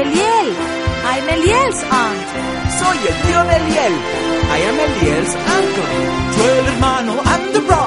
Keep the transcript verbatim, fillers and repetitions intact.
Eliel. I'm Eliel's aunt. Soy el tío de Eliel. I am Eliel's uncle. Yo el hermano and the brother.